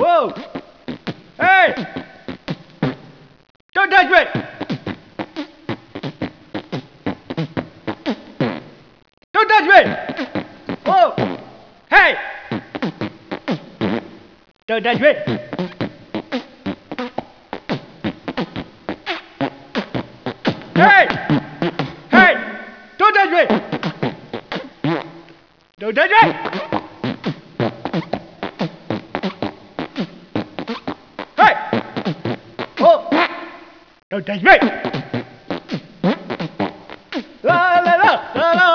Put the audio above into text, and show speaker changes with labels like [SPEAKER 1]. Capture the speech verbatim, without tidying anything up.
[SPEAKER 1] Whoa! Hey! Don't touch me! Don't touch me! Whoa! Hey! Don't touch me! Hey! Hey! Don't touch me! Don't touch me! Hey! Oh! Don't touch me! La la la la la